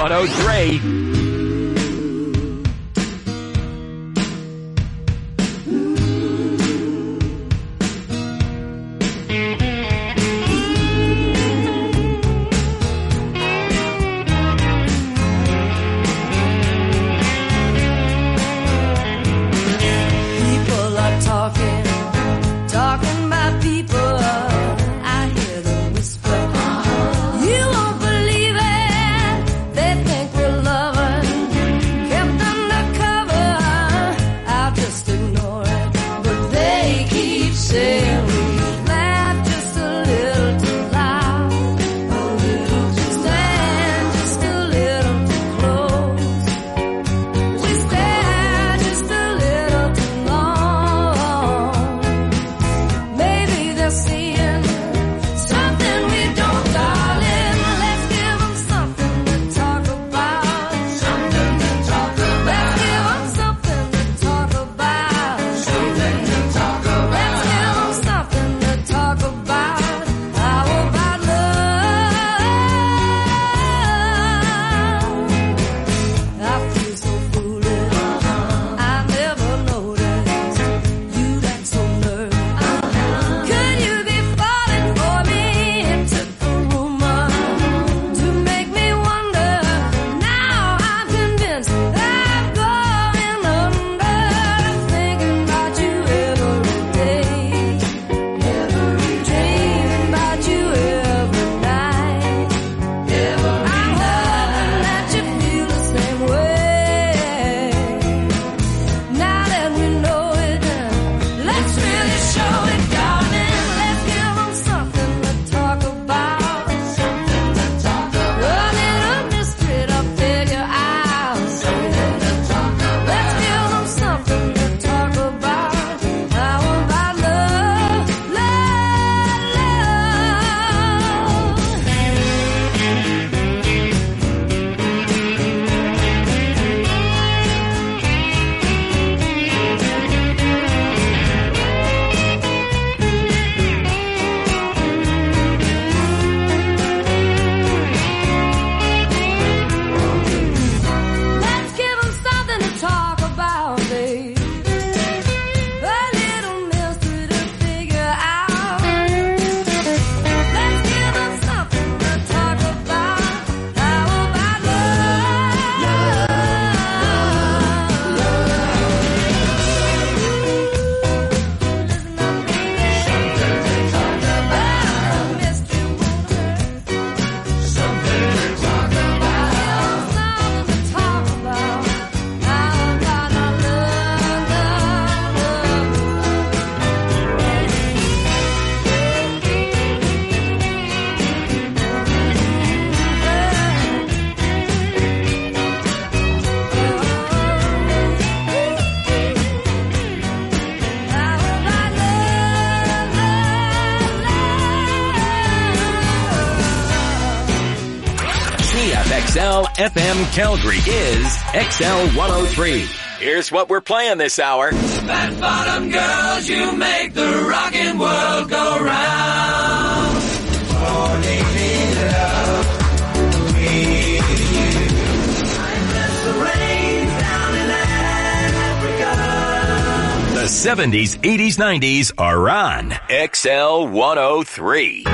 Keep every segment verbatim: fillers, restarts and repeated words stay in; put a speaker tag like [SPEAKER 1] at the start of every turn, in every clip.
[SPEAKER 1] one oh three. X L F M Calgary is X L one oh three. Here's what we're playing this hour.
[SPEAKER 2] Fat bottom girls, you make the rockin' world go round. Falling in love with you. I miss the rain down in Africa.
[SPEAKER 1] The seventies, eighties, nineties are on X L one oh three.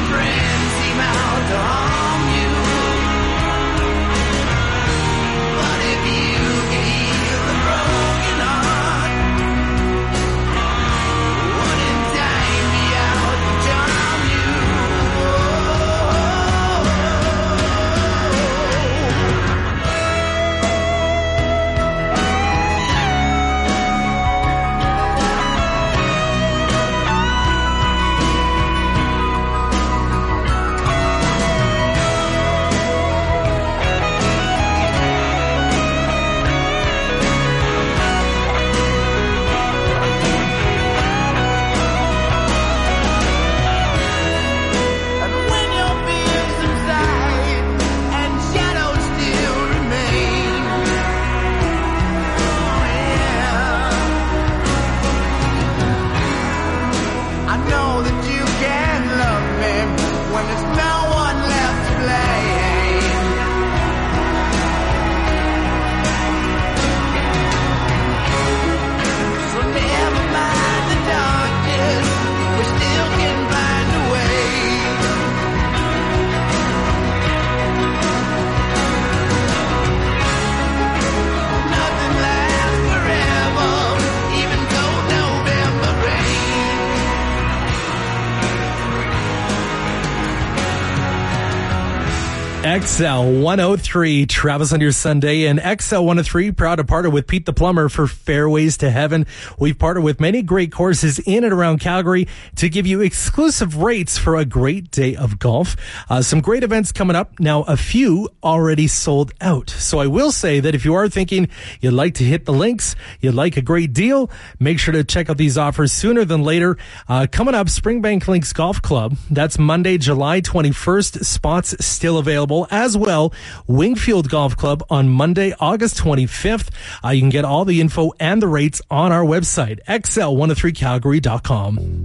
[SPEAKER 2] friends seem out to harm you. But if you can heal a broken heart, wouldn't time be out to charm you? And when your fears subside and shadows still remain, oh yeah, I know that you can love me when there's no one left to blame. So never mind the darkness, we still can find a way. Nothing lasts forever, even cold November rain.
[SPEAKER 3] X L one oh three, Travis on your Sunday, and X L one oh three proud to partner with Pete the Plumber for Fairways to Heaven. We've partnered with many great courses in and around Calgary to give you exclusive rates for a great day of golf. Uh, some great events coming up. Now, a few already sold out. So I will say that if you are thinking you'd like to hit the links, you'd like a great deal, make sure to check out these offers sooner than later. Uh, coming up, Springbank Links Golf Club. That's Monday, July twenty-first. Spots still available. As well, Wingfield Golf Club on Monday, August twenty-fifth. Uh, you can get all the info and the rates on our website, X L one oh three calgary dot com.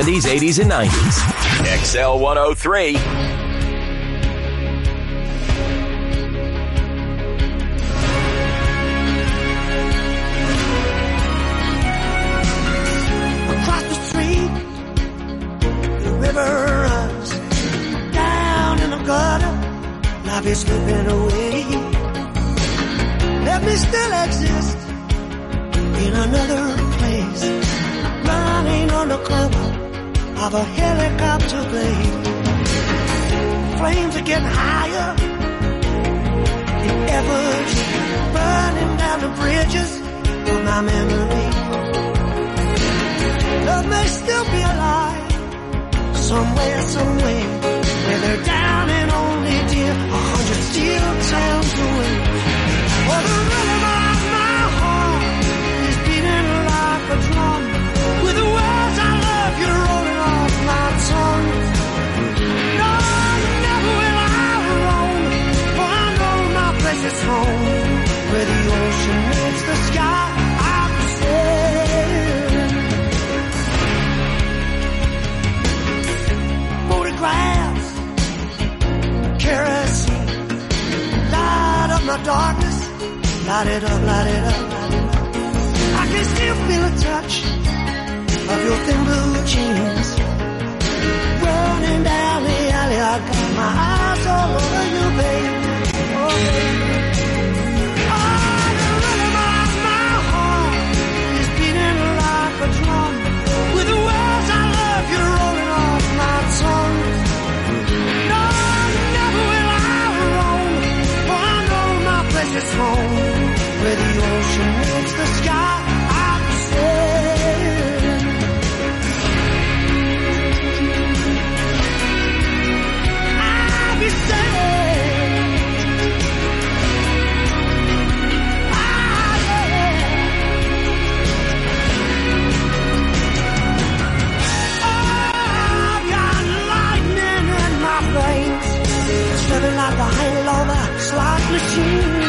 [SPEAKER 1] seventies, eighties, and nineties. X L one oh three.
[SPEAKER 4] Across the street, the river runs down in the gutter. Life is slipping away. Let me still exist in another place, running on the cover of a helicopter blade. Flames are getting higher, the efforts burning down the bridges of my memory. Love may still be alive, somewhere, somewhere, where they're down and only dear, a hundred steel towns away. For the rhythm of my heart is beating like a drum, with the words I love you rolling off my tongue. No, never will I roam, for I know my place is home, where the ocean meets the sky. I'll be sailing. Photographs, kerosene, light up my darkness. Light it up, light it up, light it up. I can still feel a touch of your thin blue jeans running down the alley. I got my eyes all over you, baby. Oh, baby. Oh, the rhythm of my heart is beating like a drum, with the words I love you rolling off my tongue. No, never will I roam, for I know my place is home, where the ocean meets the sky. I'll be sailing. I'll be sailing. Ah, yeah. I've got lightning in my veins, slipping like a hangover slot machine.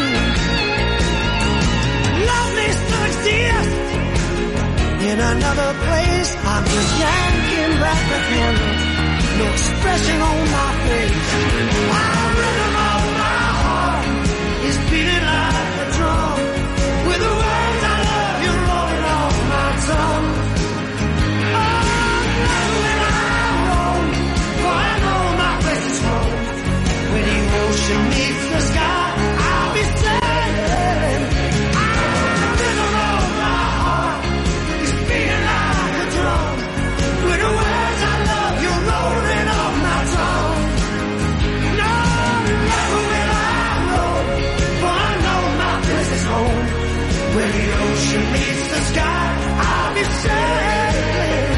[SPEAKER 4] In another place, I'm just yanking back the handle, no expression on my face. My rhythm of my heart is beating like a drum, with the words I love you rolling off my tongue. Oh, never will I roam, for I know my place is home, where the ocean meets the sky. I'll be sailing. Where the ocean meets the sky, I'll be sailing.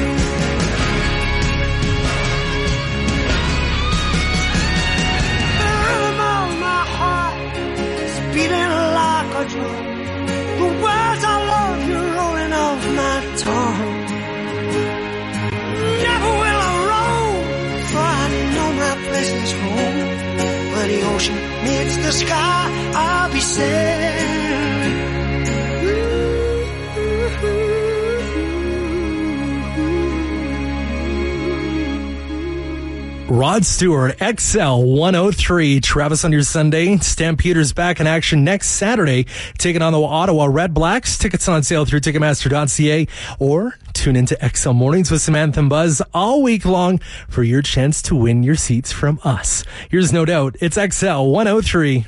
[SPEAKER 4] The rhythm of my heart is beating like a drum, the words I love you rolling off my tongue. Never will I roam, for I know my place is home, where the ocean meets the sky, I'll be sailing.
[SPEAKER 3] Rod Stewart, X L one oh three. Travis on your Sunday. Stampeders back in action next Saturday, taking on the Ottawa Red Blacks. Tickets on sale through Ticketmaster dot c a, or tune into X L Mornings with Samantha and Buzz all week long for your chance to win your seats from us. Here's No Doubt. It's X L one oh three.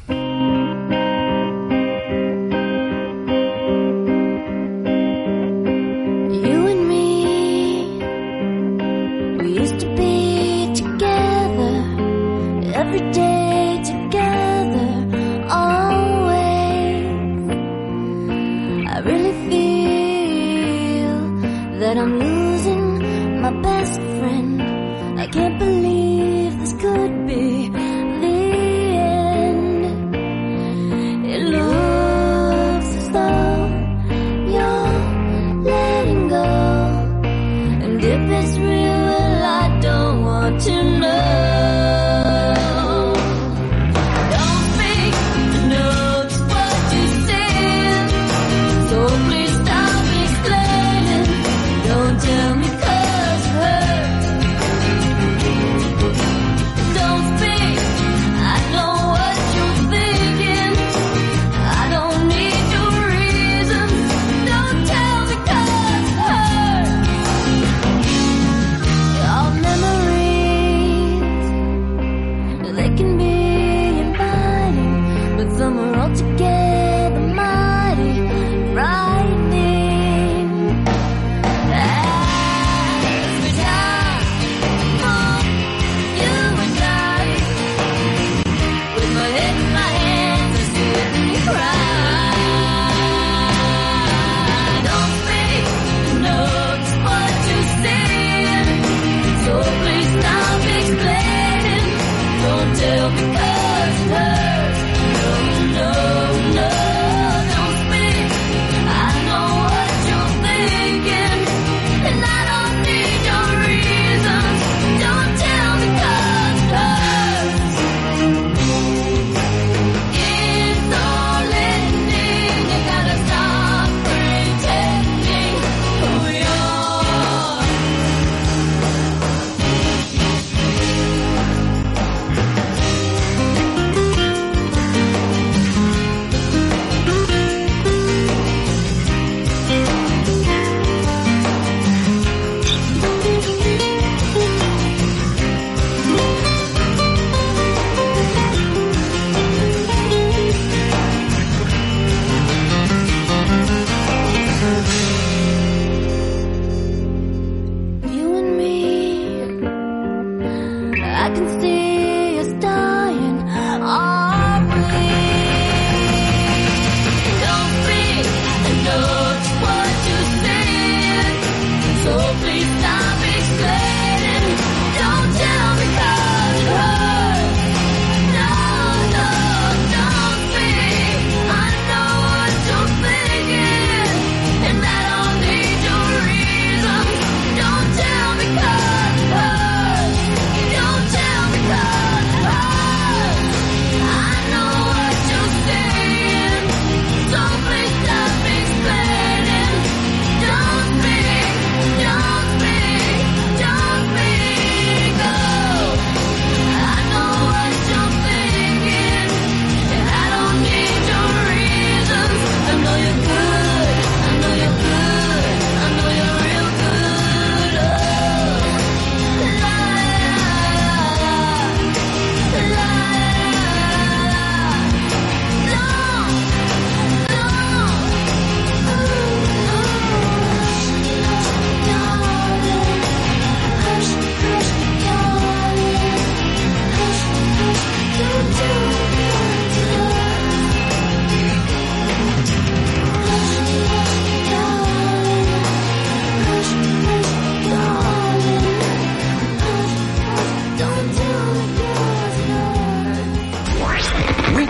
[SPEAKER 5] Please stop explaining. Don't tell me 'cause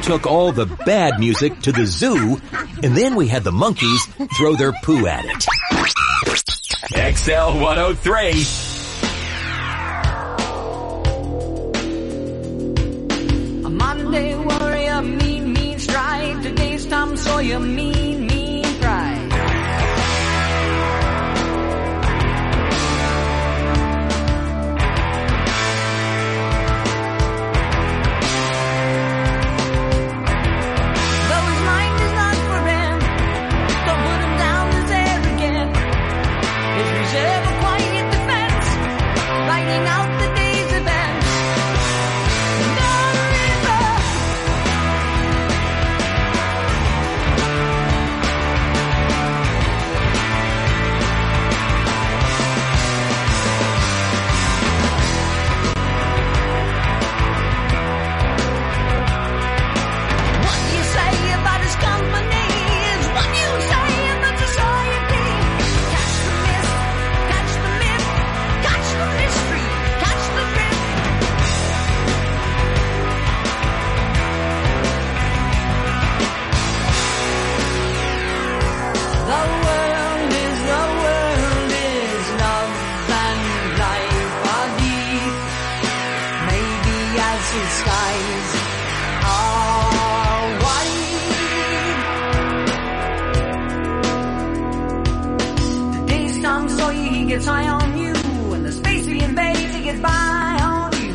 [SPEAKER 1] took all the bad music to the zoo, and then we had the monkeys throw their poo at it. X L one oh three.
[SPEAKER 5] A Monday warrior, mean, mean strike. Today's Tom Sawyer, mean, mean pride. High on you, and the space we invade, he gets by on you.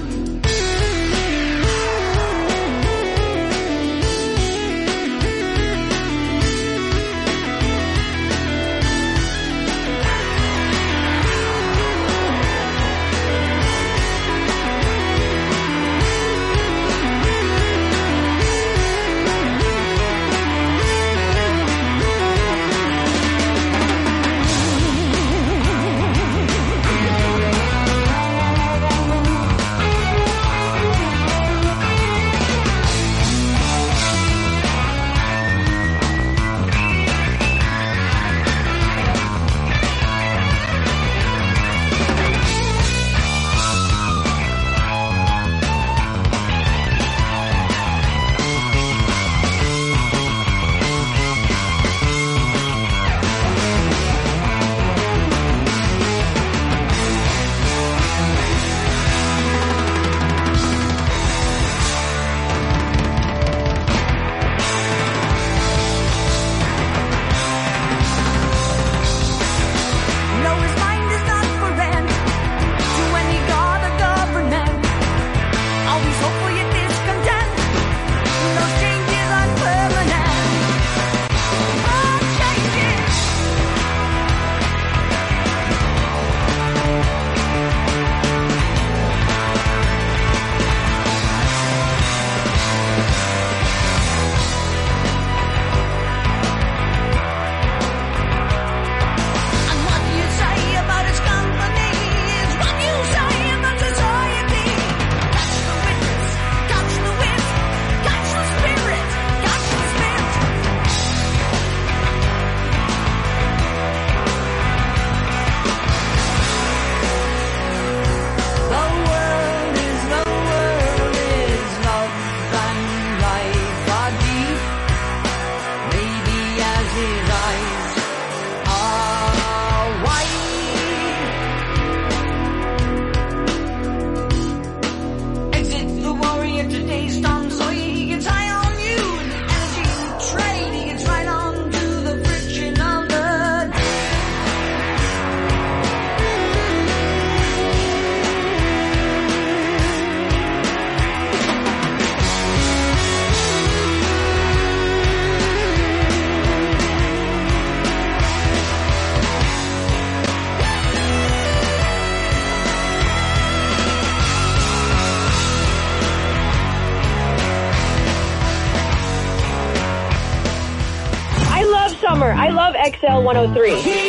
[SPEAKER 6] I love X L one oh three.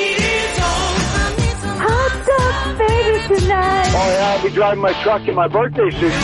[SPEAKER 6] Hot dog baby tonight.
[SPEAKER 7] Oh yeah, I'll be driving my truck in my birthday suit.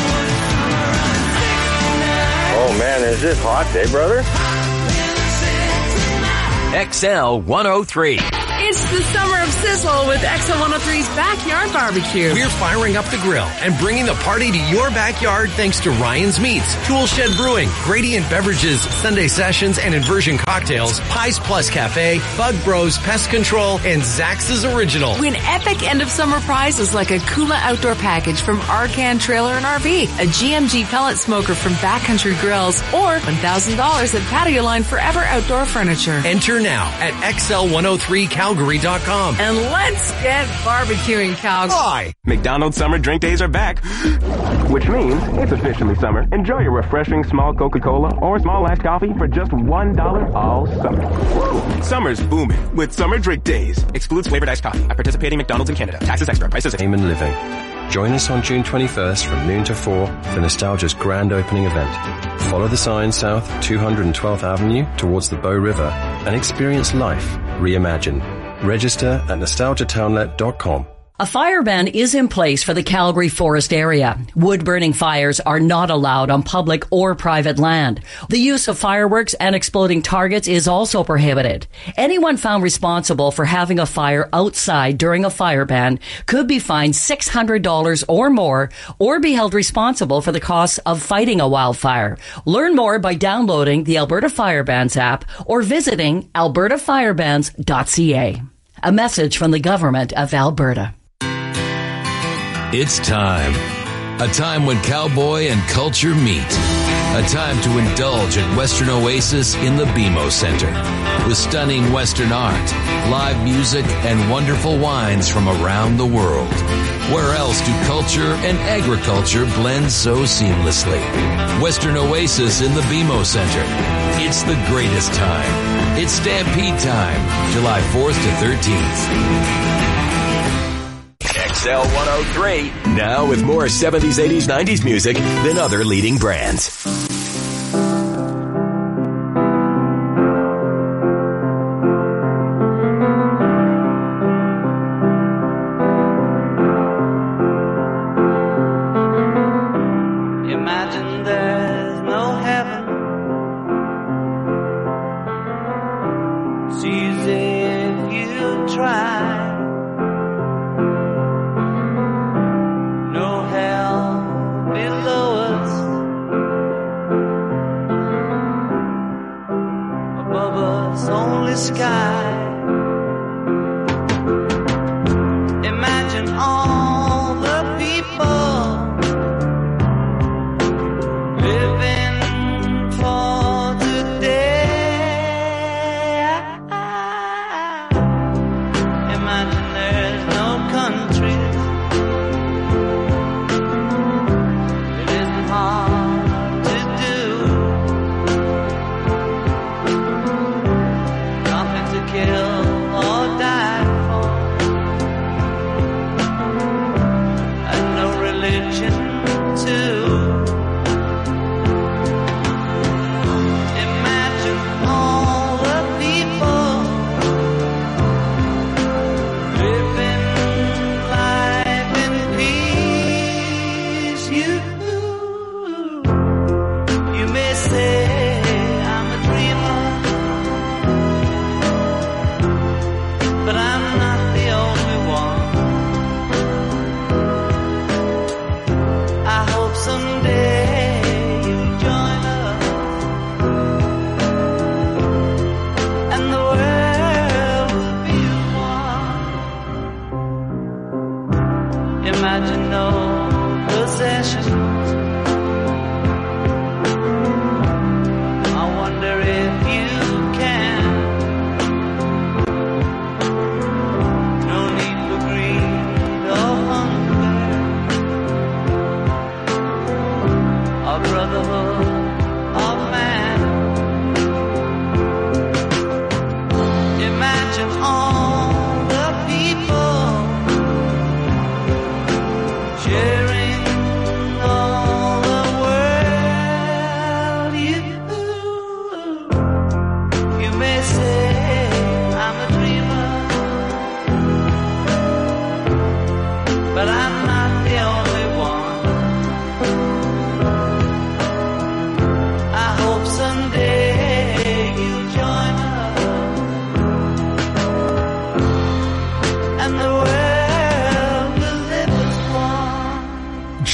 [SPEAKER 7] Oh man, is it hot day, brother?
[SPEAKER 1] X L one oh three.
[SPEAKER 6] It's the summer of
[SPEAKER 8] sizzle with X L one oh three's Backyard Barbecue.
[SPEAKER 9] We're firing up the grill and bringing the party to your backyard thanks to Ryan's Meats, Tool Shed Brewing, Gradient Beverages, Sunday Sessions and Inversion Cocktails, Pies Plus Cafe, Bug Bros Pest Control, and Zax's Original.
[SPEAKER 8] Win epic end of summer prizes like a Kula outdoor package from Arcan Trailer and R V, a G M G pellet smoker from Backcountry Grills, or one thousand dollars at Patio Line Forever Outdoor Furniture.
[SPEAKER 9] Enter now at X L one oh three Calgary dot com.
[SPEAKER 8] And let's get barbecuing, Calgary.
[SPEAKER 10] Hi! McDonald's Summer Drink Days are back, which means it's officially summer. Enjoy your refreshing small Coca-Cola or small iced coffee for just one dollar all summer. Whoa. Summer's booming with Summer Drink Days. Excludes flavored iced coffee at participating McDonald's in Canada. Taxes extra. Prices.
[SPEAKER 11] Amen Living. Join us on June twenty-first from noon to four for Nostalgia's grand opening event. Follow the sign south two hundred twelfth Avenue towards the Bow River and experience life reimagined. Register at nostalgia townlet dot com.
[SPEAKER 12] A fire ban is in place for the Calgary Forest area. Wood-burning fires are not allowed on public or private land. The use of fireworks and exploding targets is also prohibited. Anyone found responsible for having a fire outside during a fire ban could be fined six hundred dollars or more, or be held responsible for the costs of fighting a wildfire. Learn more by downloading the Alberta Fire Bans app or visiting alberta fire bans dot c a. A message from the Government of Alberta.
[SPEAKER 13] It's time. A time when cowboy and culture meet. A time to indulge at Western Oasis in the B M O Center. With stunning Western art, live music, and wonderful wines from around the world. Where else do culture and agriculture blend so seamlessly? Western Oasis in the B M O Center. It's the greatest time. It's Stampede time, July fourth to thirteenth.
[SPEAKER 1] X L one oh three, now with more seventies, eighties, nineties music than other leading brands.
[SPEAKER 4] Imagine there's no heaven. It's easy if you try. No hell below us, above us only sky. Imagine all the people living for today. Imagine there's no countries. It isn't hard to do. Nothing to kill.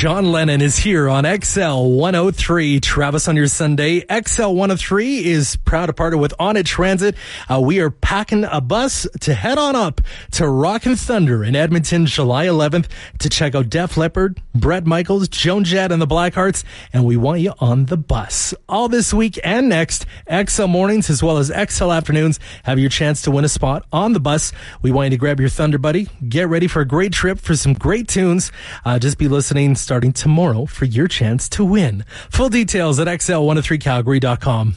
[SPEAKER 3] John Lennon is here on X L one oh three. Travis on your Sunday. X L one oh three is proud to partner with On It Transit. Uh, we are packing a bus to head on up to Rockin' Thunder in Edmonton, July eleventh to check out Def Leppard, Bret Michaels, Joan Jett, and the Blackhearts. And we want you on the bus. All this week and next, X L mornings as well as X L afternoons have your chance to win a spot on the bus. We want you to grab your Thunder Buddy. Get ready for a great trip for some great tunes. Uh, just be listening starting tomorrow for your chance to win. Full details at X L one oh three Calgary dot com.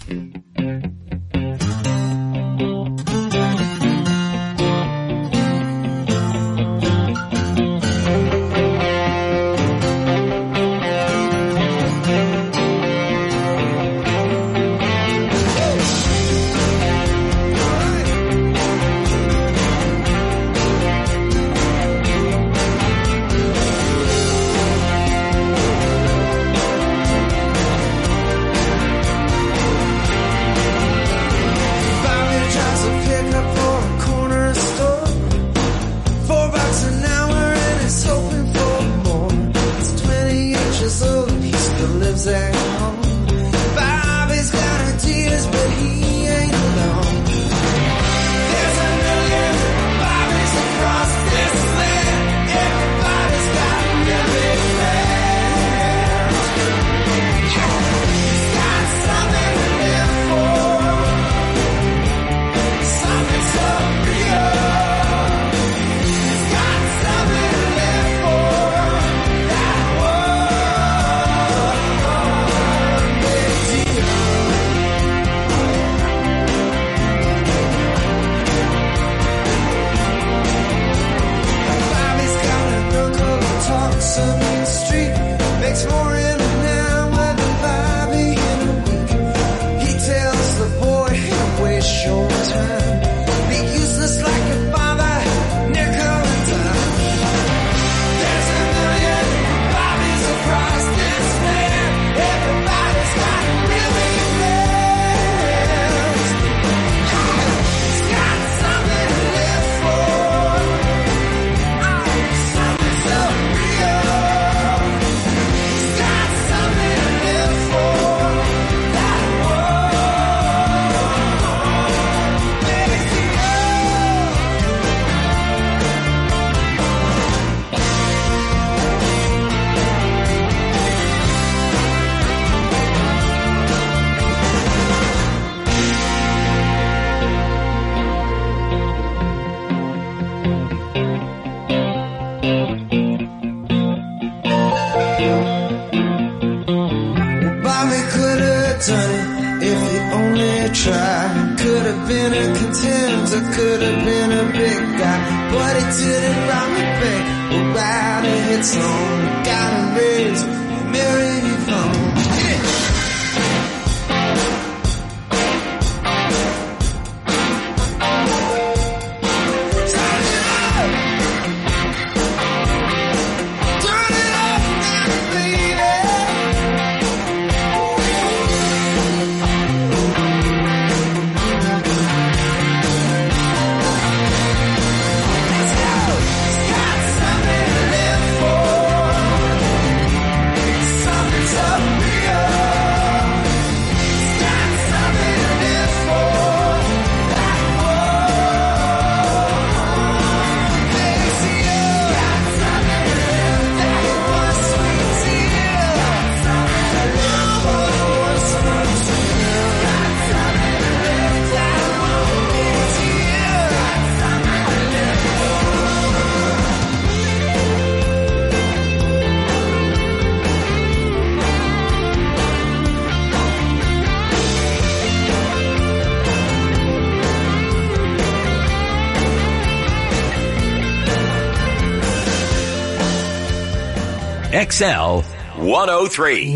[SPEAKER 1] X L one oh three.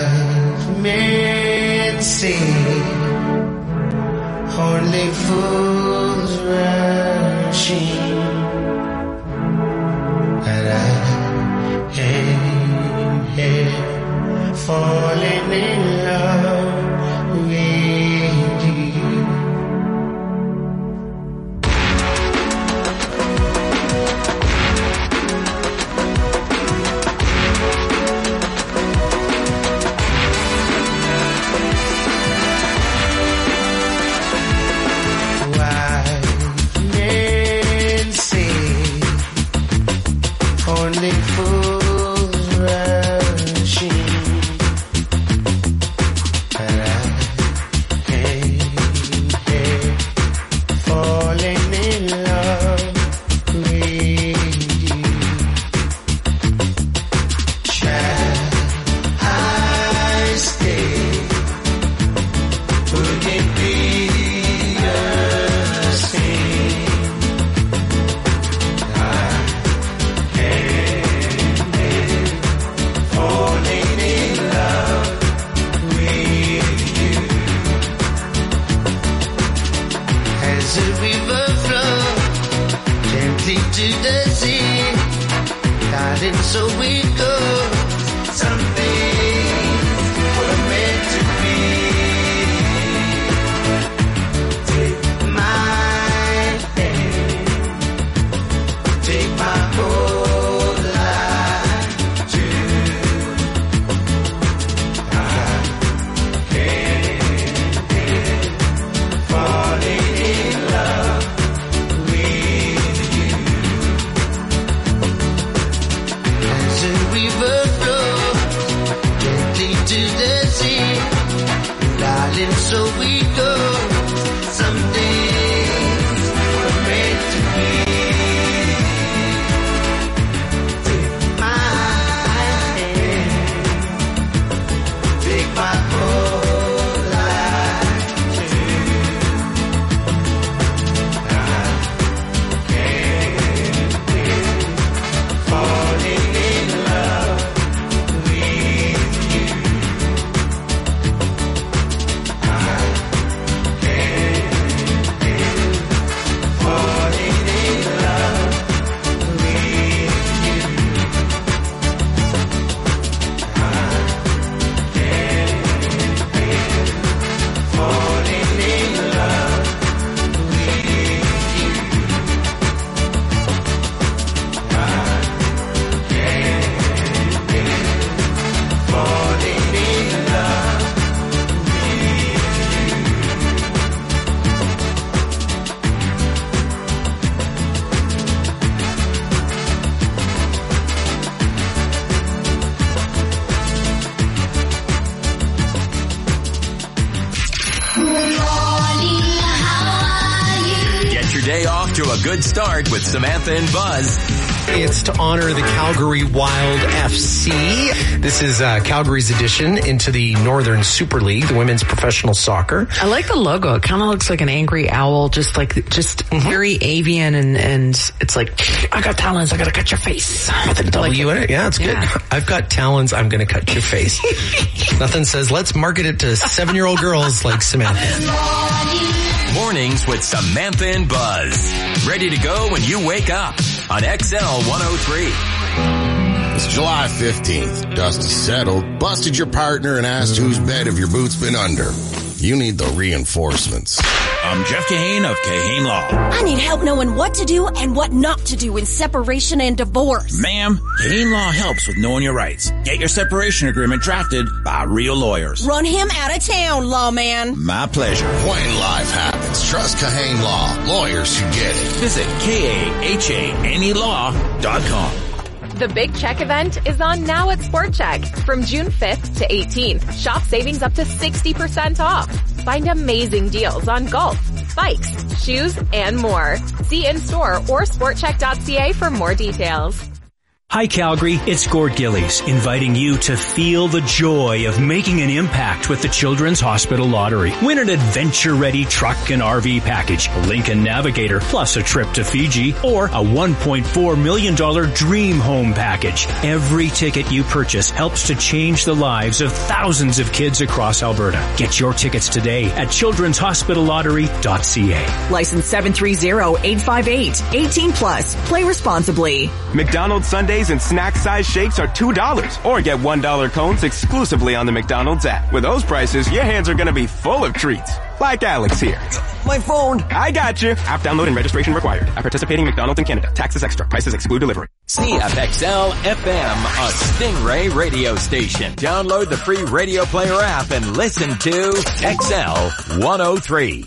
[SPEAKER 4] White men say only fools rushing, and I am here falling in love with you. to the sea. Darling, so we go. Some things were meant to be. Take my hand, take my whole life too. I can't help falling in love with you. As a river flows gently to the sea, darling, so we go. Some days were meant to be. Take my hand, take my whole life too. I can't help falling in love with you. I can't help falling in love with you. I can't help falling in love with you. I can't help falling in love
[SPEAKER 1] Get your day off to a good start with Samantha and Buzz.
[SPEAKER 9] It's to honor the Calgary Wild F C. This is uh, Calgary's addition into the Northern Super League, the women's professional soccer.
[SPEAKER 14] I like the logo. It kind of looks like an angry owl, just like, just very avian, and, and it's like, I got talons, I gotta cut your face.
[SPEAKER 9] With a W in it? Yeah, it's
[SPEAKER 14] Yeah.
[SPEAKER 9] good. I've got talons, I'm gonna cut your face. Nothing says, let's market it to seven-year-old girls like Samantha.
[SPEAKER 1] Mornings with Samantha and Buzz. Ready to go when you wake up on X L one oh three.
[SPEAKER 15] It's July fifteenth. Dust is settled. Busted your partner and asked whose bed have your boots been under. You need the reinforcements.
[SPEAKER 16] I'm Jeff Kahane of Kahane Law.
[SPEAKER 17] I need help knowing what to do and what not to do in separation and divorce.
[SPEAKER 16] Ma'am, Kahane Law helps with knowing your rights. Get your separation agreement drafted by real lawyers.
[SPEAKER 17] Run him out of town, lawman.
[SPEAKER 16] My pleasure.
[SPEAKER 15] When life happens, trust Kahane Law. Lawyers who get it.
[SPEAKER 16] Visit K A H A N E law dot com.
[SPEAKER 18] The Big Check event is on now at Sport Check from June fifth to eighteenth. Shop savings up to sixty percent off. Find amazing deals on golf, bikes, shoes, and more. See in-store or sport check dot c a for more details.
[SPEAKER 19] Hi Calgary, it's Gord Gillies, inviting you to feel the joy of making an impact with the Children's Hospital Lottery. Win an adventure-ready truck and R V package, a Lincoln Navigator, plus a trip to Fiji, or a one point four million dollars dream home package. Every ticket you purchase helps to change the lives of thousands of kids across Alberta. Get your tickets today at children's hospital lottery dot c a.
[SPEAKER 20] License seven three zero eight five eight. eighteen plus. Play responsibly.
[SPEAKER 10] McDonald's Sundays and snack size shakes are two dollars. Or get one dollar cones exclusively on the McDonald's app. With those prices, your hands are gonna be full of treats. Like Alex here.
[SPEAKER 20] My phone.
[SPEAKER 10] I got you. App download and registration required. At participating McDonald's in Canada. Taxes extra. Prices exclude delivery.
[SPEAKER 1] C F X L F M, a Stingray radio station. Download the free Radio Player app and listen to X L one oh three.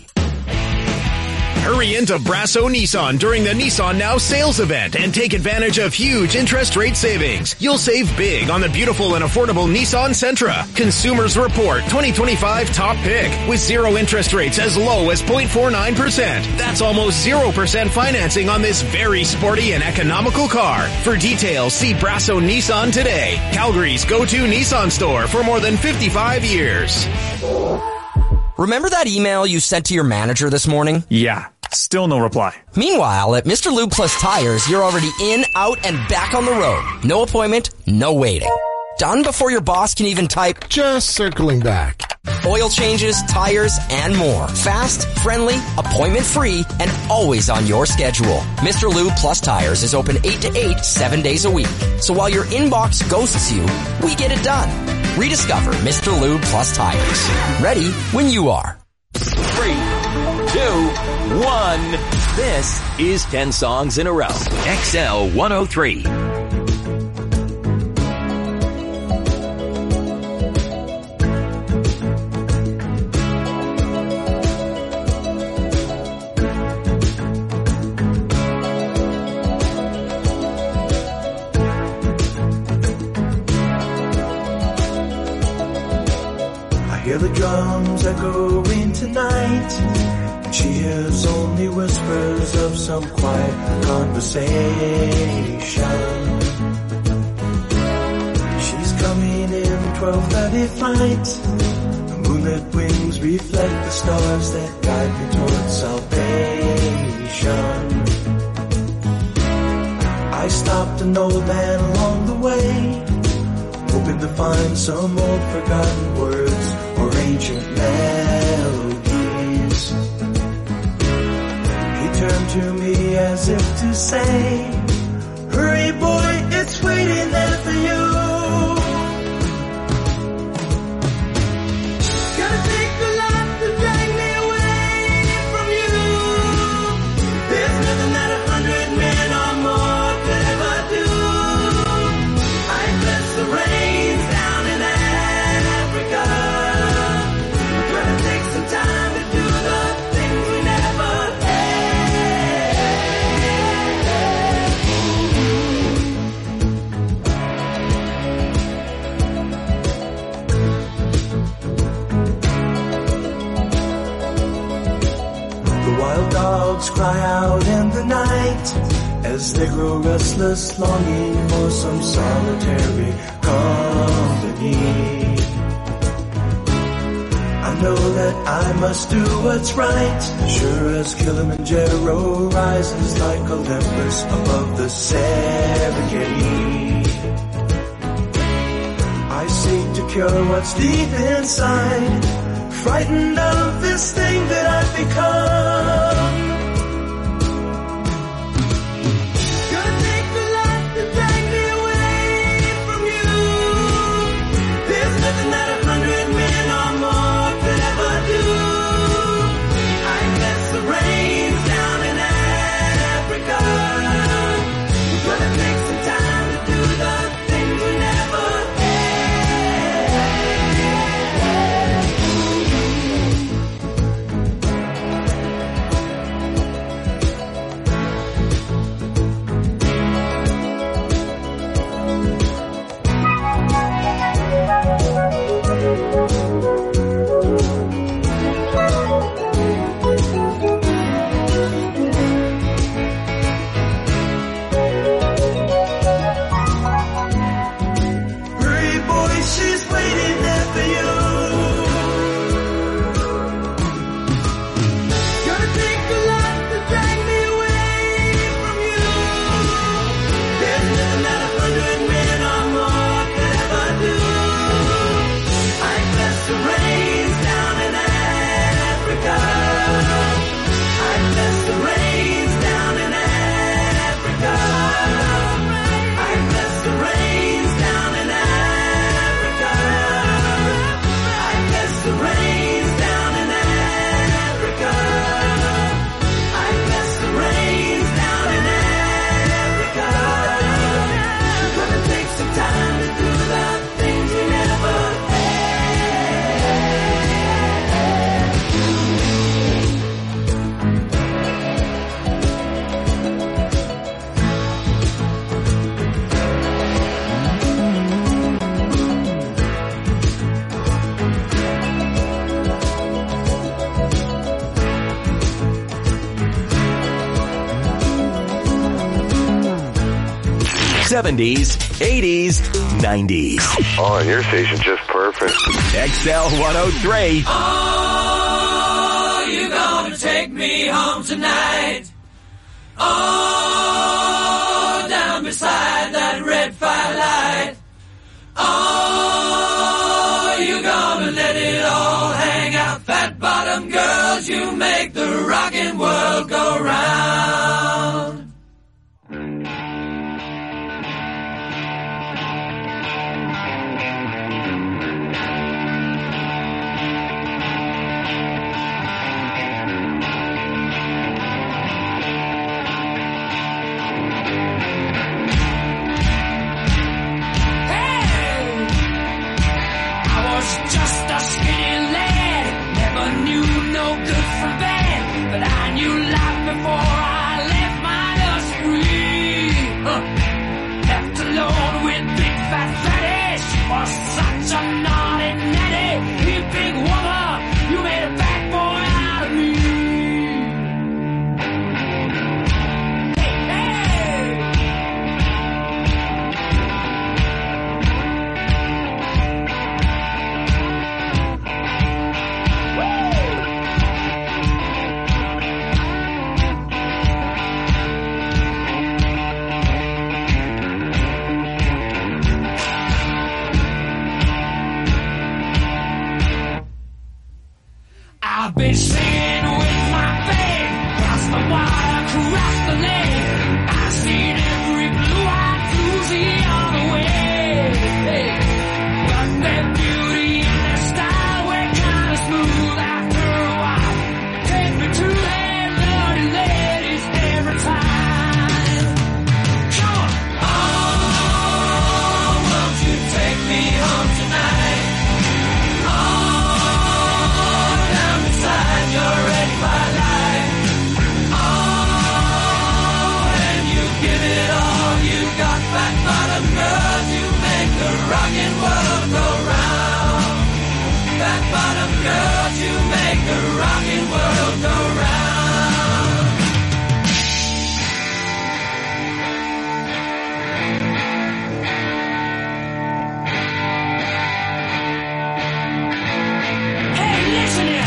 [SPEAKER 21] Hurry into Brasso Nissan during the Nissan Now sales event and take advantage of huge interest rate savings. You'll save big on the beautiful and affordable Nissan Sentra. Consumers Report twenty twenty-five top pick with zero interest rates as low as zero point four nine percent. That's almost zero percent financing on this very sporty and economical car. For details, see Brasso Nissan today. Calgary's go-to Nissan store for more than fifty-five years.
[SPEAKER 22] Remember that email you sent to your manager this morning?
[SPEAKER 23] Yeah, still no reply.
[SPEAKER 22] Meanwhile, at Mister Lube Plus Tires, you're already in, out, and back on the road. No appointment, no waiting. Done before your boss can even type.
[SPEAKER 15] Just circling back.
[SPEAKER 22] Oil changes, tires, and more. Fast, friendly, appointment-free, and always on your schedule. Mister Lube Plus Tires is open eight to eight, seven days a week. So while your inbox ghosts you, we get it done. Rediscover Mister Lube Plus Tires. Ready when you are.
[SPEAKER 1] Three, two, one. This is ten songs in a row. X L one oh three.
[SPEAKER 4] Hear the drums echoing tonight. She hears only whispers of some quiet conversation. She's coming in twelve thirty flight. The moonlit wings reflect the stars that guide me towards salvation. I stopped an old man along the way, hoping to find some old forgotten words or ancient melodies. He turned to me as if to say, hurry boy, it's waiting there for you. Gotta take the lot to drag me away from you. There's nothing that a hundred men or more could ever do. I bless the rains down in Africa. Gonna take some time to do the things we never The wild dogs cry out in the night as they grow restless, longing for some solitary company. I know that I must do what's right, sure as Kilimanjaro rises like Olympus above the Serengeti. I seek to cure what's deep inside, frightened of this thing that I've become. Gonna take the lot to drag me away from you. There's nothing that a hundred men or more could ever do. I bless the rains down in Africa. Gonna take some time to do the things we never hurry boy, she's waiting there for you. Gonna take a lot to drag me away from you. There's nothing that a hundred men or more could ever do. I bless the rains down in Africa. I bless the rains down in Africa. I bless the rains down in Africa. I bless the rains down in Africa. I bless the rains down in Africa. Gonna take some time to do the things we never
[SPEAKER 1] seventies, eighties, nineties.
[SPEAKER 2] Oh, and your station's just perfect.
[SPEAKER 1] X L one oh three.
[SPEAKER 4] Oh, you're gonna take me home tonight. Oh, down beside that red firelight. Oh, you're gonna let it all hang out. Fat bottom girls, you make the rockin' world go round. Just a skinny lad, never knew no good from bad, but I knew life before I left my nursery. Huh. Left alone with big fat fatty, she was such a naughty natty. You big woman, you made a bad boy out of me. Hey, hey. I've been singing with my band, cross the wire, cross the lane. I've seen every blue-eyed floozy on the way. Hey. But their beauty and their style were kind of smooth after a while. Take me to their dirty ladies every time. Come on. Oh, won't you take me home tonight? You're ready for life. Oh, and you give it all. You got fat bottom girls. You make the rockin' world go round. Fat bottom girls. You make the rockin' world go round. Hey, listen here.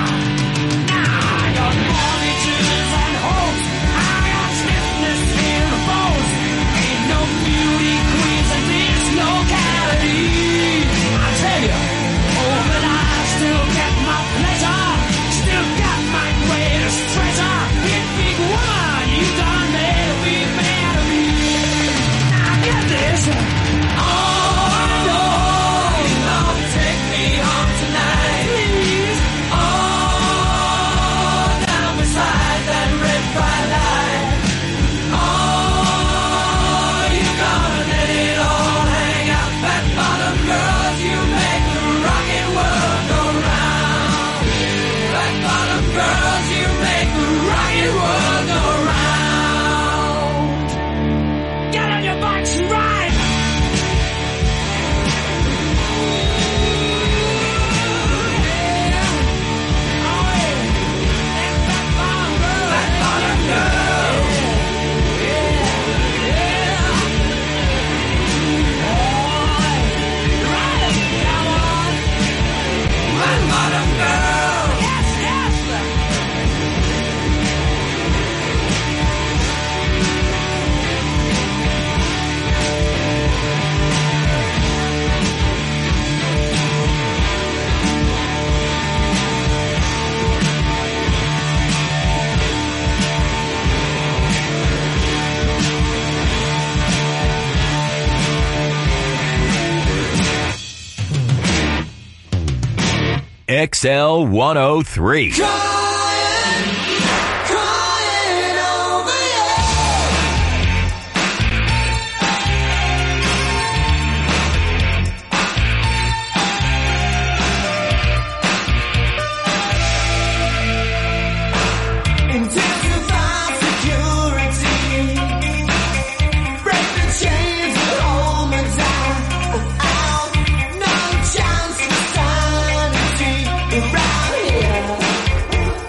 [SPEAKER 1] X L one oh three.
[SPEAKER 4] Around here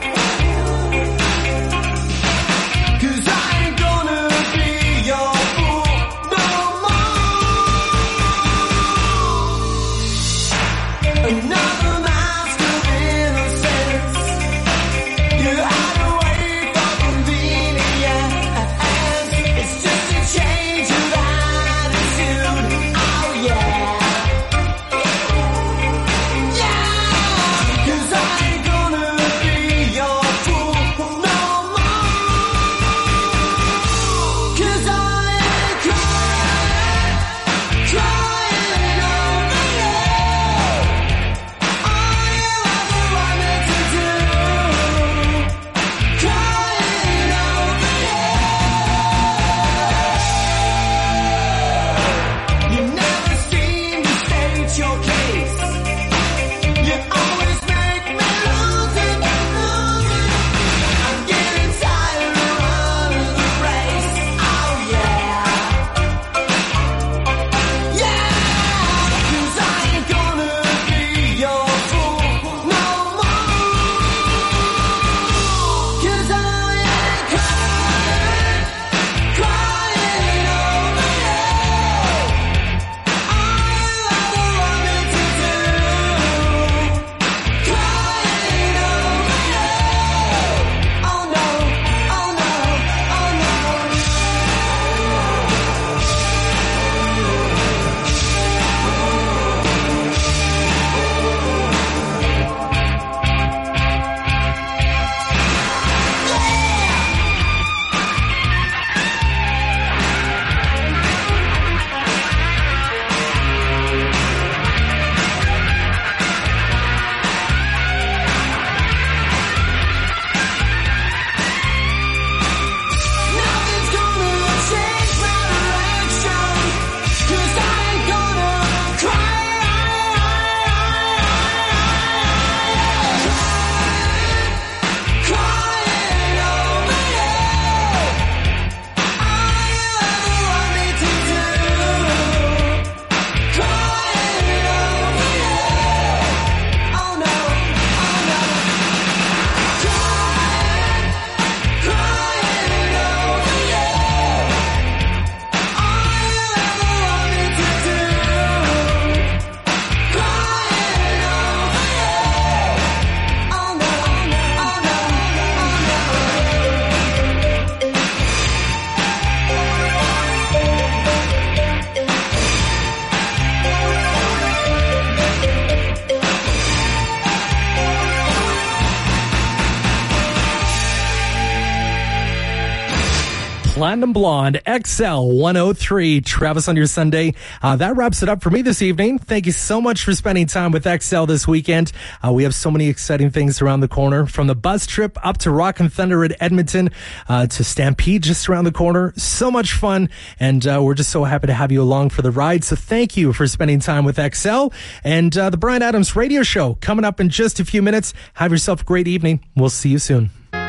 [SPEAKER 3] Platinum Blonde, X L one oh three, Travis on your Sunday. Uh, that wraps it up for me this evening. Thank you so much for spending time with X L this weekend. Uh, we have so many exciting things around the corner, from the bus trip up to Rock and Thunder at Edmonton, uh, to Stampede just around the corner. So much fun, and uh, we're just so happy to have you along for the ride. So thank you for spending time with X L and uh, the Bryan Adams Radio Show coming up in just a few minutes. Have yourself a great evening. We'll see you soon.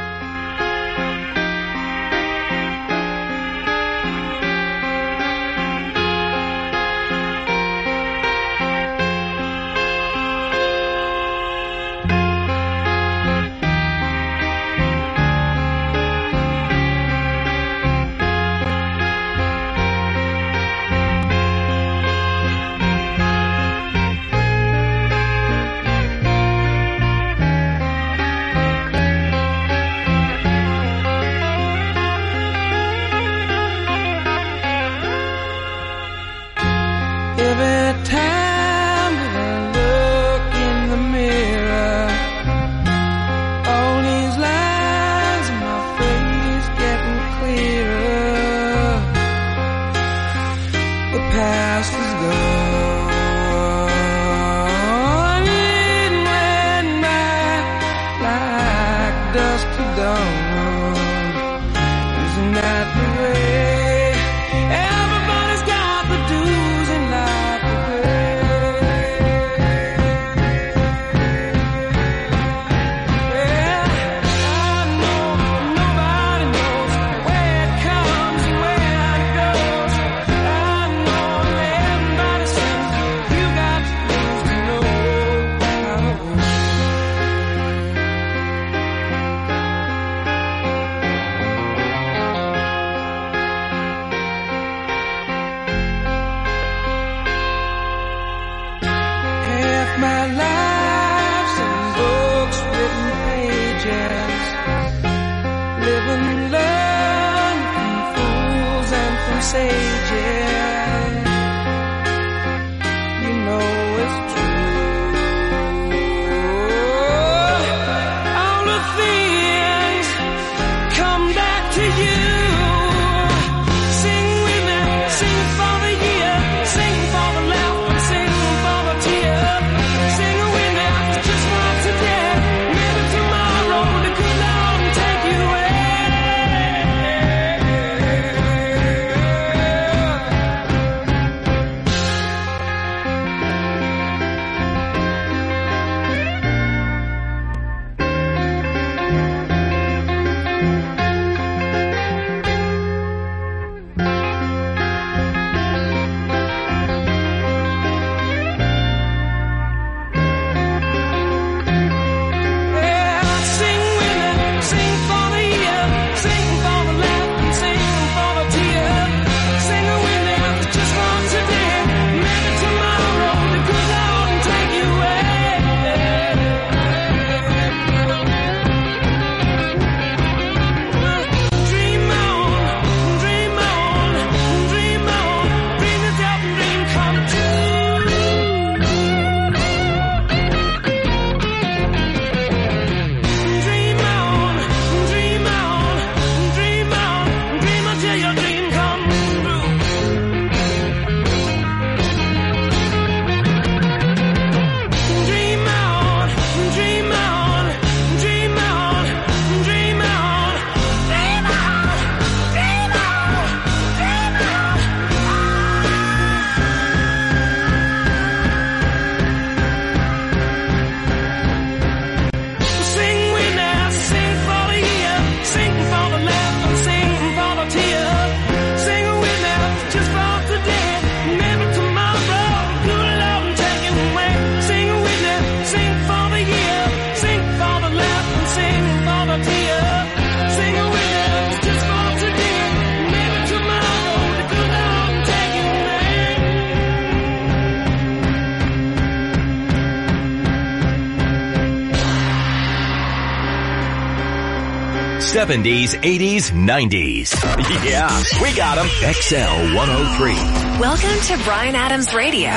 [SPEAKER 1] seventies, eighties, nineties. Yeah, we got them. X L one oh three.
[SPEAKER 8] Welcome to Bryan Adams Radio.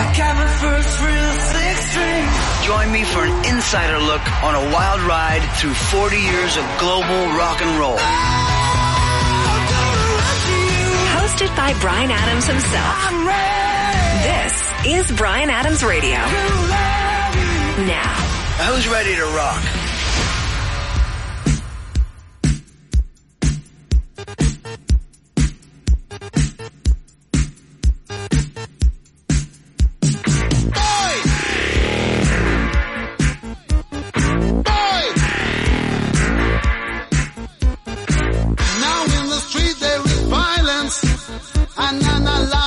[SPEAKER 5] Join me for an insider look on a wild ride through forty years of global rock and roll.
[SPEAKER 6] Hosted by Bryan Adams himself. This is Bryan Adams Radio. Now,
[SPEAKER 5] who's ready to rock?
[SPEAKER 7] Now in the street there is violence, and, and, and